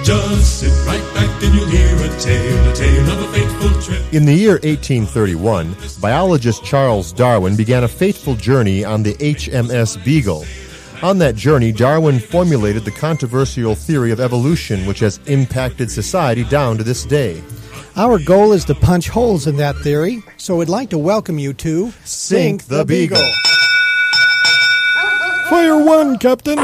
Just sit right back and you'll hear a tale of a fateful trip. In the year 1831, biologist Charles Darwin began a fateful journey on the HMS Beagle. On that journey, Darwin formulated the controversial theory of evolution, which has impacted society down to this day. Our goal is to punch holes in that theory, so we'd like to welcome you to Sink the Beagle. Fire one, Captain.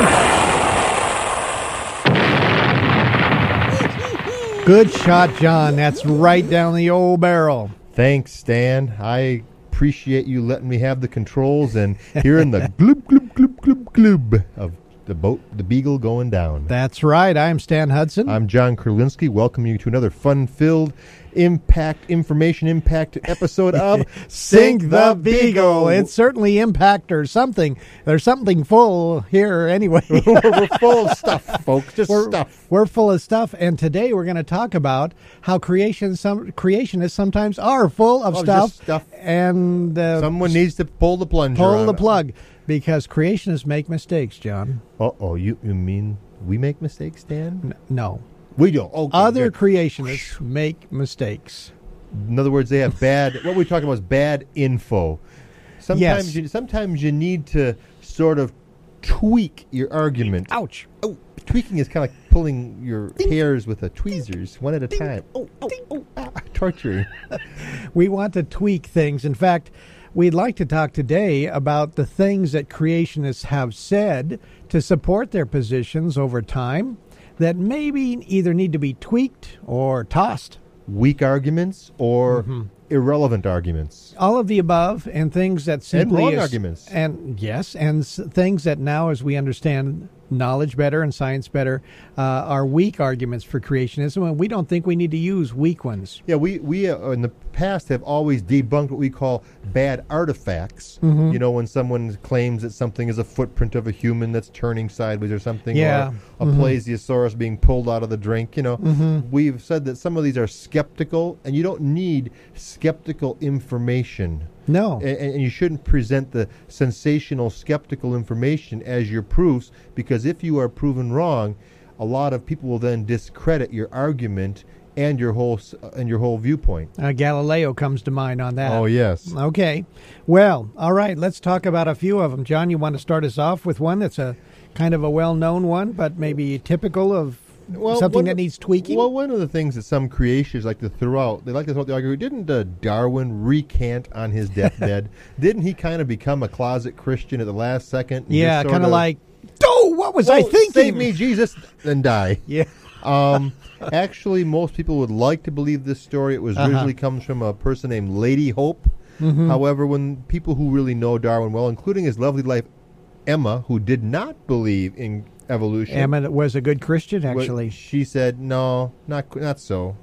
Good shot, John. That's right down the old barrel. Thanks, Stan. I appreciate you letting me have the controls and hearing the gloob, gloob, gloob, gloob, gloob of the boat, the Beagle, going down. That's right. I'm Stan Hudson. I'm John Kurlinski. Welcome you to another fun-filled, information impact episode of Sink the Beagle. It's certainly impact or something. There's something full here anyway. We're full of stuff, folks. Stuff. We're full of stuff, and today we're going to talk about how creationists sometimes are full of stuff. And someone needs to pull the plunger. Pull the plug, because creationists make mistakes, John. Uh-oh, you mean we make mistakes, Dan? No. We do. Okay, Other good. creationists make mistakes. In other words, they have bad. What we're talking about is bad info. Sometimes, yes. Sometimes you need to sort of tweak your argument. Ouch! Oh, tweaking is kind of like pulling your hairs with a tweezers, one at a time. Torture. We want to tweak things. In fact, we'd like to talk today about the things that creationists have said to support their positions over time that maybe either need to be tweaked or tossed. Weak arguments or irrelevant arguments. All of the above, and things that simply... And wrong arguments. And yes, and things that now, as we understand knowledge better and science better, are weak arguments for creationism, and we don't think we need to use weak ones. Yeah, we in the past have always debunked what we call bad artifacts. You know, when someone claims that something is a footprint of a human that's turning sideways or something, yeah. or a plesiosaurus being pulled out of the drink. You know, we've said that some of these are skeptical, and you don't need skeptical information. No. And you shouldn't present the sensational skeptical information as your proofs, because if you are proven wrong, a lot of people will then discredit your argument and your whole viewpoint. Galileo comes to mind on that. Oh, yes. Okay. Well, all right, let's talk about a few of them. John, you want to start us off with one that's a kind of a well-known one, but maybe typical of something that needs tweaking? Well, one of the things that some creationists like to throw out, they like to throw out the argument, didn't Darwin recant on his deathbed? Didn't he kind of become a closet Christian at the last second? Yeah, kind of like, what was I thinking? Save me, Jesus, and die. Yeah. Actually, most people would like to believe this story. It was originally comes from a person named Lady Hope. However, when people who really know Darwin well, including his lovely wife, Emma, who did not believe in evolution. Emma was a good Christian, actually. She said, no, not so.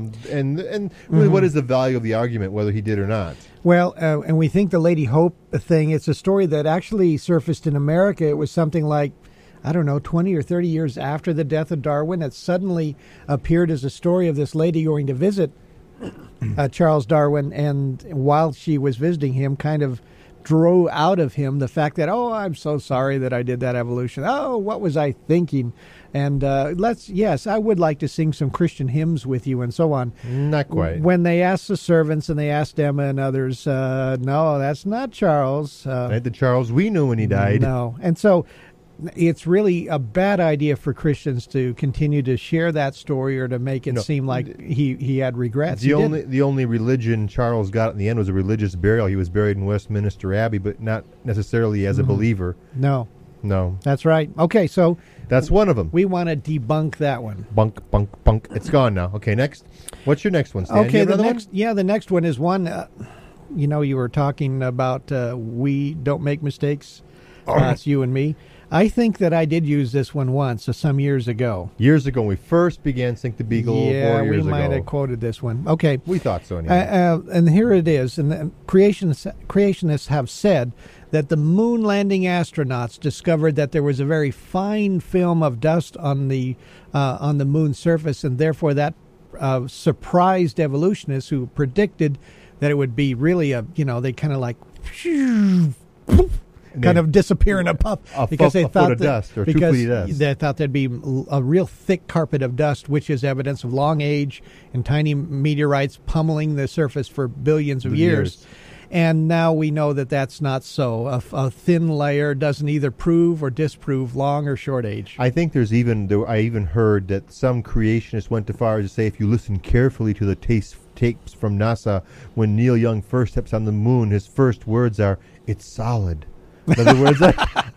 And really, what is the value of the argument, whether he did or not? Well, and we think the Lady Hope thing, it's a story that actually surfaced in America. It was something like, I don't know, 20 or 30 years after the death of Darwin. It suddenly appeared as a story of this lady going to visit Charles Darwin, and while she was visiting him, kind of drew out of him the fact that, I'm so sorry that I did that evolution. What was I thinking? And I would like to sing some Christian hymns with you and so on. Not quite. When they asked the servants and they asked Emma and others, no, that's not Charles. Not the Charles we knew when he died. No. And so it's really a bad idea for Christians to continue to share that story or to make it seem like he had regrets. The only religion Charles got in the end was a religious burial. He was buried in Westminster Abbey, but not necessarily as a believer. No. No. That's right. Okay, so that's one of them. We want to debunk that one. Bunk. It's gone now. Okay, next. What's your next one, Stan? Okay, the next one is one, you were talking about we don't make mistakes. It's you and me. I think that I did use this one once, some years ago. Years ago, when we first began Sink the Beagle 4 years ago. Yeah, we might have quoted this one. Okay. We thought so anyway. And here it is. And creationists have said that the moon landing astronauts discovered that there was a very fine film of dust on the moon's surface, and therefore that surprised evolutionists who predicted that it would be really they kind of like kind of disappear in a puff because they foot thought of dust or 2 because feet of dust. they thought there'd be a real thick carpet of dust, which is evidence of long age and tiny meteorites pummeling the surface for billions of years. And now we know that that's not so. A thin layer doesn't either prove or disprove long or short age. I think I even heard that some creationists went too far as to say if you listen carefully to the tapes from NASA when Neil Young first steps on the moon, his first words are, "It's solid." In other words,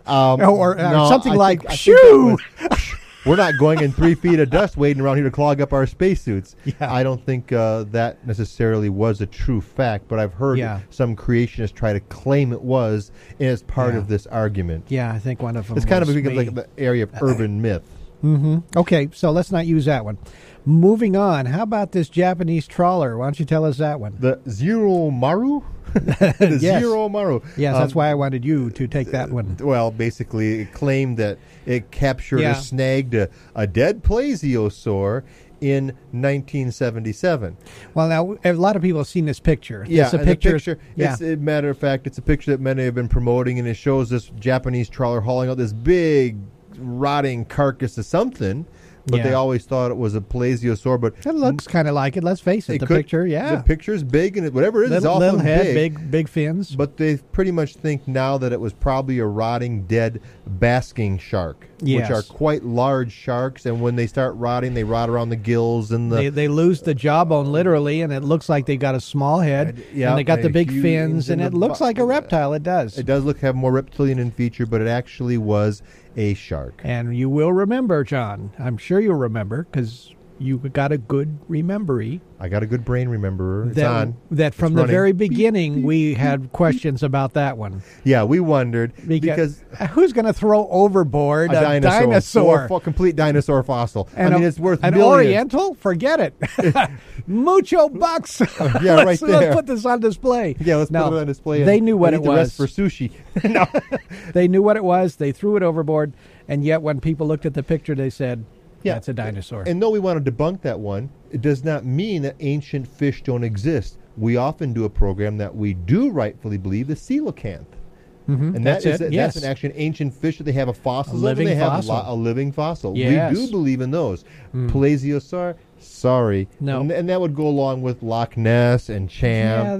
or something like, I think "Shoo!" We're not going in 3 feet of dust waiting around here to clog up our spacesuits. Yeah. I don't think that necessarily was a true fact, but I've heard some creationists try to claim it was as part of this argument. Yeah, I think one of them. It's kind of like the area of urban myth. Mm-hmm. Okay, so let's not use that one. Moving on, how about this Japanese trawler? Why don't you tell us that one? The Zero Maru? The Yes. Zero Maru. Yes, that's why I wanted you to take that one. Well, basically, it claimed that it captured or snagged a dead plesiosaur in 1977. Well, now, a lot of people have seen this picture. Yeah, It's a and picture. It's a matter of fact, it's a picture that many have been promoting, and it shows this Japanese trawler hauling out this big, rotting carcass of something. But they always thought it was a plesiosaur. But it looks kind of like it. Let's face it. The picture, the picture's big, and whatever it is, it's awful little head, big. big fins. But they pretty much think now that it was probably a rotting, dead basking shark, Yes. which are quite large sharks. And when they start rotting, they rot around the gills and they lose the jawbone literally, and it looks like they've got a small head. And they got the big fins, and it looks like a reptile. It does. It does have more reptilian in feature, but it actually was a shark. And you will remember, John. I'm sure you'll remember because you got a good remembery. I got a good brain remember. It's on. That from the very beginning, we had questions about that one. Yeah, we wondered because who's going to throw overboard a dinosaur? Or a complete dinosaur fossil. And I mean, it's worth an millions. Oriental? Forget it. Mucho bucks. Yeah, right there. Let's put this on display. Yeah, let's put it on display. They knew what it the was. rest for sushi. No, they knew what it was. They threw it overboard, and yet when people looked at the picture, they said, "That's a dinosaur." And though we want to debunk that one, it does not mean that ancient fish don't exist. We often do a program that we do rightfully believe the coelacanth. Mm-hmm. And that's actually an ancient fish that they have a fossil. A living fossil. fossil. A living fossil. Yes. We do believe in those. Plesiosaur, sorry. No. And that would go along with Loch Ness and Champ.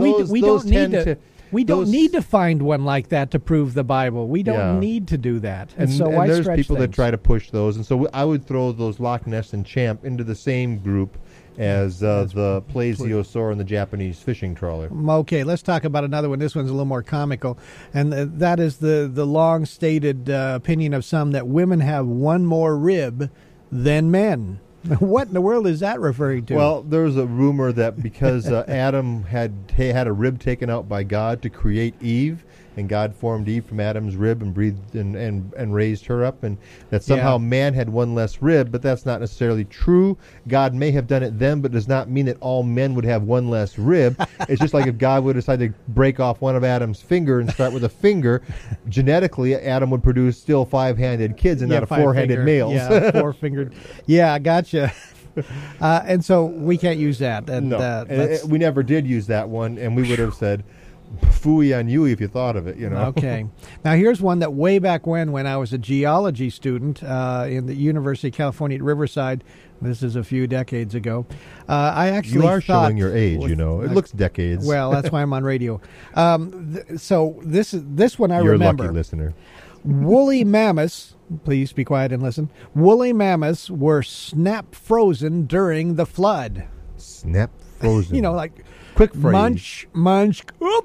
We don't need to find one like that to prove the Bible. We don't need to do that. And so why there's stretch people things? that try to push those. And so I would throw those Loch Ness and Champ into the same group as the plesiosaur and the Japanese fishing trawler. Okay, let's talk about another one. This one's a little more comical, and that is the long-stated opinion of some that women have one more rib than men. What in the world is that referring to? Well, there's a rumor that because Adam had a rib taken out by God to create Eve, and God formed Eve from Adam's rib and breathed and raised her up, and that somehow man had one less rib, but that's not necessarily true. God may have done it then, but does not mean that all men would have one less rib. It's just like if God would decide to break off one of Adam's finger and start with a finger, genetically Adam would produce still 5-handed kids and not a 4-handed males. Yeah, 4-fingered. Yeah, I gotcha. And so we can't use that. And, no, we never did use that one, and we would have said, phooey on you if you thought of it, Okay. Now, here's one that way back when I was a geology student in the University of California at Riverside, this is a few decades ago, I actually You are showing your age, It looks decades. Well, that's why I'm on radio. So this one I You're remember. You're a lucky listener. Woolly mammoths, please be quiet and listen, woolly mammoths were snap frozen during the flood. Snap frozen. Like quick freeze. Munch, oop.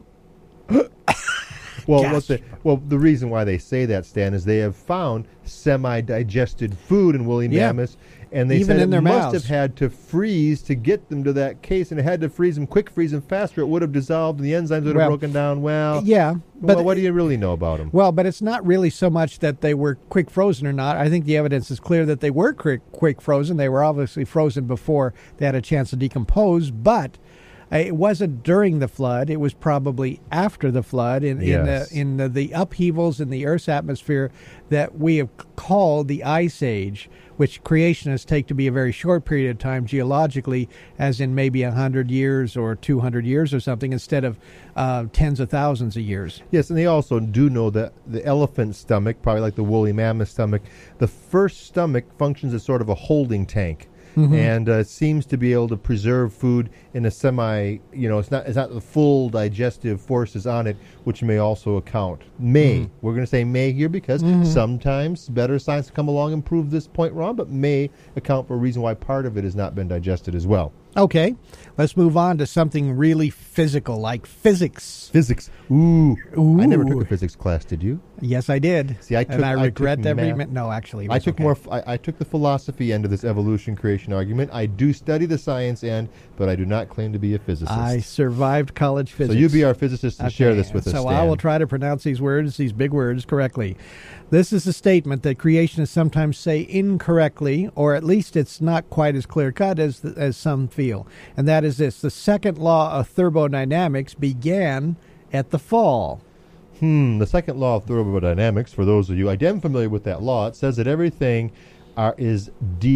The reason why they say that, Stan, is they have found semi-digested food in woolly mammoths, and they said it must have had to freeze to get them to that case, and it had to freeze them, quick freeze them faster. It would have dissolved, and the enzymes would have broken down. But what do you really know about them? Well, but it's not really so much that they were quick frozen or not. I think the evidence is clear that they were quick frozen. They were obviously frozen before they had a chance to decompose, but It wasn't during the flood. It was probably after the flood in the upheavals in the Earth's atmosphere that we have called the Ice Age, which creationists take to be a very short period of time geologically, as in maybe 100 years or 200 years or something, instead of tens of thousands of years. Yes, and they also do know that the elephant stomach, probably like the woolly mammoth stomach, the first stomach functions as sort of a holding tank. And seems to be able to preserve food in a semi, it's not the full digestive forces on it, which may also account. We're going to say may here because sometimes better science will come along and prove this point wrong, but may account for a reason why part of it has not been digested as well. Okay, let's move on to something really physical, like physics. Physics. Ooh. I never took a physics class, did you? Yes, I did. See, I regret every minute. No, actually, it was I took the philosophy end of this evolution creation argument. I do study the science end, but I do not claim to be a physicist. I survived college physics. So you be our physicist and share this with us, So Stan. I will try to pronounce these big words, correctly. This is a statement that creationists sometimes say incorrectly, or at least it's not quite as clear-cut as some feel. And that is this: the second law of thermodynamics began at the fall. The second law of thermodynamics, for those of you, I am familiar with that law. It says that everything is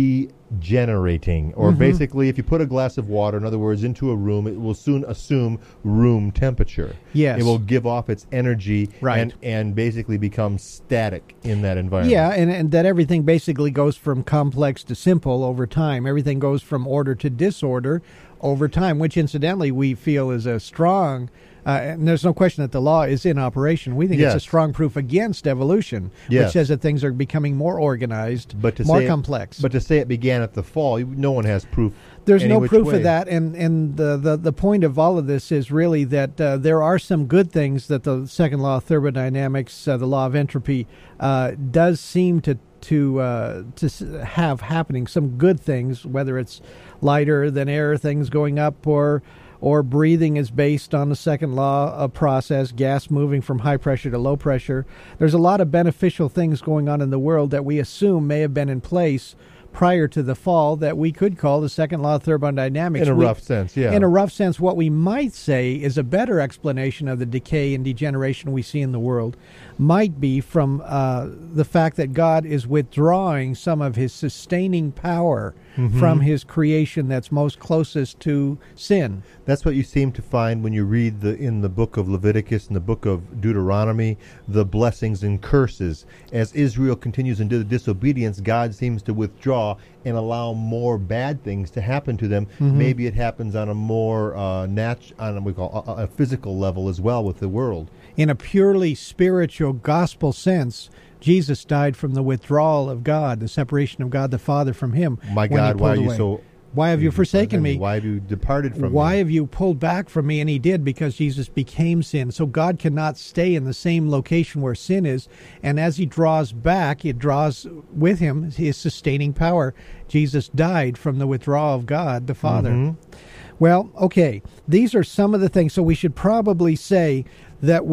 degenerating, or basically if you put a glass of water, in other words, into a room, it will soon assume room temperature. Yes. It will give off its energy and basically become static in that environment. Yeah, and that everything basically goes from complex to simple over time. Everything goes from order to disorder over time, which incidentally we feel is a strong... and there's no question that the law is in operation. We think it's a strong proof against evolution, which says that things are becoming more organized, more complex. But to say it began at the fall, no one has proof. There's no proof of that, and the point of all of this is really that there are some good things that the second law of thermodynamics, the law of entropy, does seem to have happening. Some good things, whether it's lighter than air things going up, or breathing is based on the second law of process, gas moving from high pressure to low pressure. There's a lot of beneficial things going on in the world that we assume may have been in place prior to the fall that we could call the second law of thermodynamics. In a rough sense, yeah. In a rough sense, what we might say is a better explanation of the decay and degeneration we see in the world might be from the fact that God is withdrawing some of his sustaining power from his creation that's most closest to sin. That's what you seem to find when you read in the book of Leviticus and the book of Deuteronomy, the blessings and curses. As Israel continues into the disobedience, God seems to withdraw and allow more bad things to happen to them. Maybe it happens on a more a physical level as well with the world. In a purely spiritual gospel sense, Jesus died from the withdrawal of God, the separation of God the Father from him. My God, why are you so... Why have you forsaken me? Why have you departed from me? Why have you pulled back from me? And he did, because Jesus became sin. So God cannot stay in the same location where sin is. And as he draws back, it draws with him his sustaining power. Jesus died from the withdrawal of God the Father. Well, okay, these are some of the things. So we should probably say that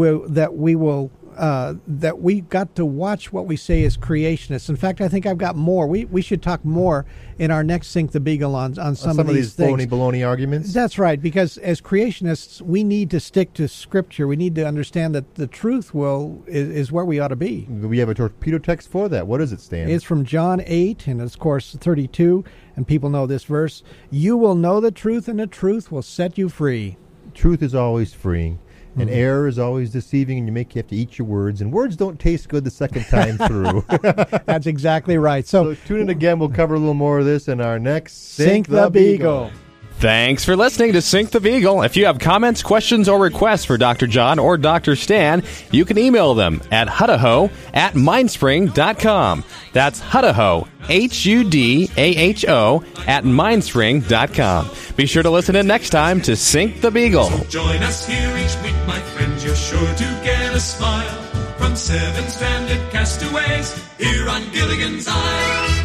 we got to watch what we say as creationists. In fact, I think I've got more. We should talk more in our next Sink the Beagle on some of these things. Phony baloney arguments? That's right, because as creationists, we need to stick to Scripture. We need to understand that the truth is where we ought to be. We have a torpedo text for that. What does it stand? It's from John 8, and it's, of course, 32, and people know this verse. You will know the truth, and the truth will set you free. Truth is always freeing. And error is always deceiving, and you have to eat your words. And words don't taste good the second time through. That's exactly right. So tune in again. We'll cover a little more of this in our next Sink the Beagle. Thanks for listening to Sink the Beagle. If you have comments, questions, or requests for Dr. John or Dr. Stan, you can email them at hudaho@mindspring.com. That's Hudaho, Hudaho, @mindspring.com. Be sure to listen in next time to Sink the Beagle. Join us here each week, my friends. You're sure to get a smile from 7 stranded castaways here on Gilligan's Isle.